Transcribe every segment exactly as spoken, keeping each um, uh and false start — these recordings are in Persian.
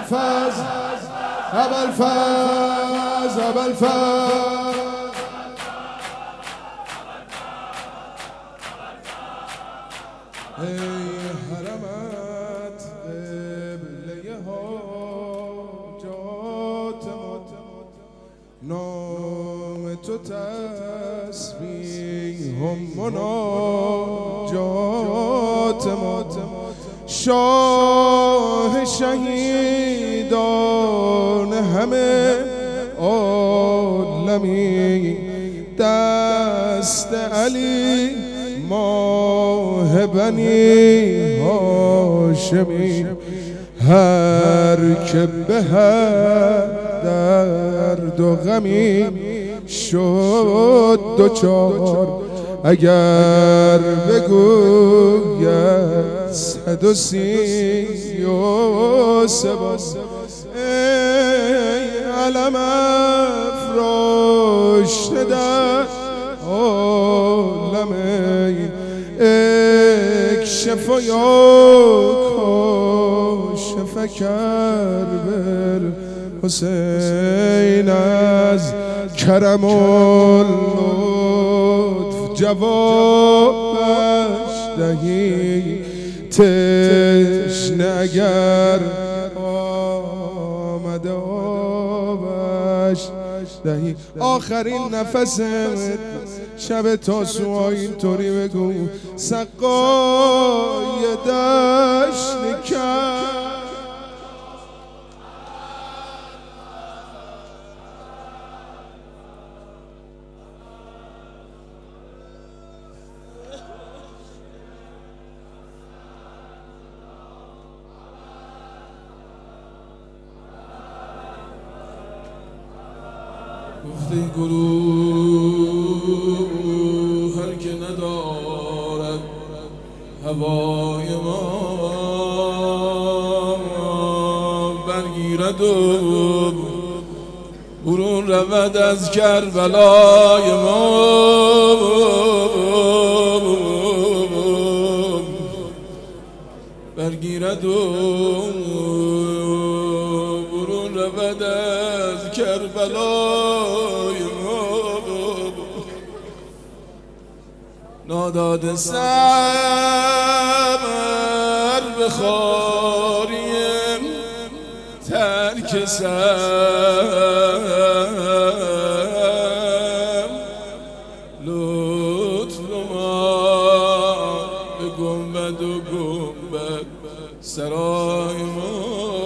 ابوالفضل ابوالفضل ابوالفضل ای حرمت قبله حاجات ما، نام تو تسبیح و مناجات ما، شاه شهیدان همه عالمی، دست علی ماه بنی هاشمی، هر که به هر درد و غمی شد دوچار، اگر بگوید صد و سی و سه بار ای علم افراشته در عالم، اکشف و یا کاشف کرب حسین، از کرم و لطف جوابش دهی، تشنه اگر آمده آبش دهی. آخرین نفس شب تاسوعا اینطوری بگو سقای دشت کرد. گفته گروه هر که ندارد هوای ما، برگیرد و برون رود از کربلای ما، برگیرد و برون رود از کربلای ما، ناداد سمر بخاریم ترک سم، لطف ما به گنبد و گنبد سرای ما،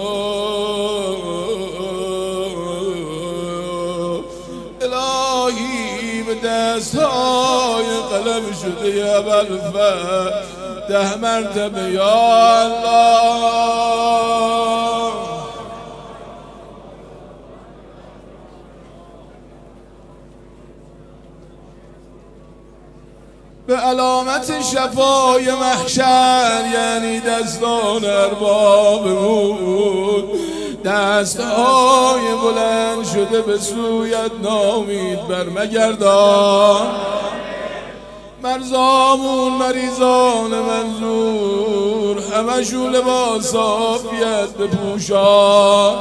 الهی به دستهای قلم شده یا ابوالفضل ده مرتبه یا الله. به علامت شفای محشر یعنی دستان اربابمون، دستهای بلند شده به سویت نامید بر مگردان، مرزامون مریضان منظور همشون لباس عافیت بپوشان،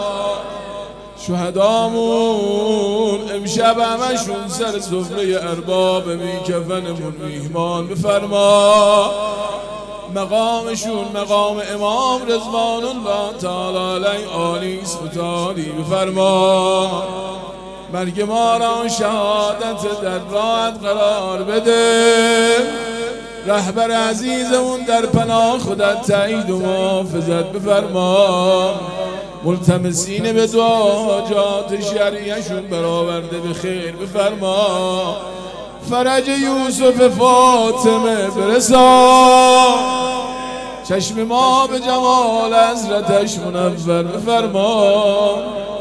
شهدامون امشب همشون سر سفره ارباب میکفنمون میهمان بفرما، مقامشون مقام امام رضوان الله تعالی علیه آلی سبتالی بفرما، مرگ ما را شهادت در راحت قرار بده، رهبر عزیزمون در پناه خودت تایید و محافظت بفرما، ملتمسین به دعا حاجات شرعیشون برآورده به خیر بفرما، فرج یوسف فاطمه برسان، چشم ما به جمال حضرتش منور بفرما،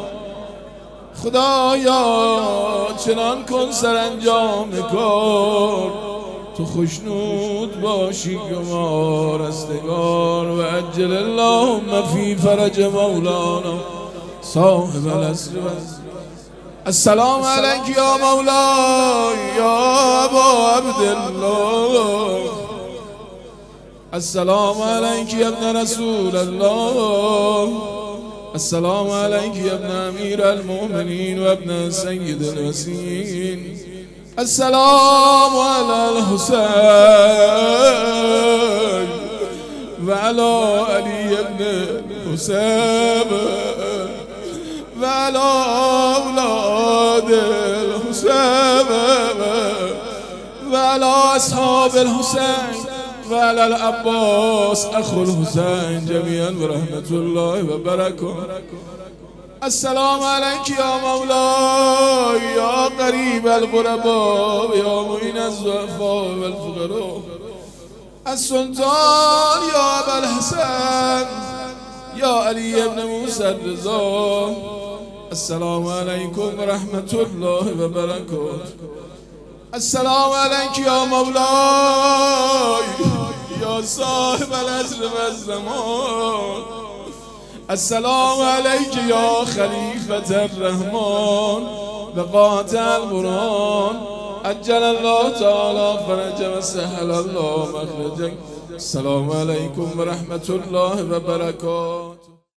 خدایا چنان کن سرانجام کار تو خوشنود باشی ما رستگار، و عجل اللهم فی فرج مولانا صاحب العصر. السلام علیک یا مولای یا ابا عبدالله، السلام علیک یا ابن رسول الله، السلام عليك يا ابن أمير المؤمنين وابن سيد الوسيم. السلام على الحسين وعلى علي بن الحسين وعلى أولاد الحسين وعلى أصحاب الحسين وعلى العباس أخو الحسين جميعا ورحمة الله وبركاته. السلام عليك يا مولاي يا قريب الغرباء يا معين الضعفاء والفقراء. السلطان يا أبا الحسن يا علي بن موسى الرضا. السلام عليكم ورحمة الله وبركاته. السلام عليك يا مولاي يا صاحب العصر والزمان. السلام عليك يا خليفة الرحمن بقاطع القرآن. عجل الله تعالى فرج وسهل الله مخرجك. السلام عليكم ورحمة الله وبركاته.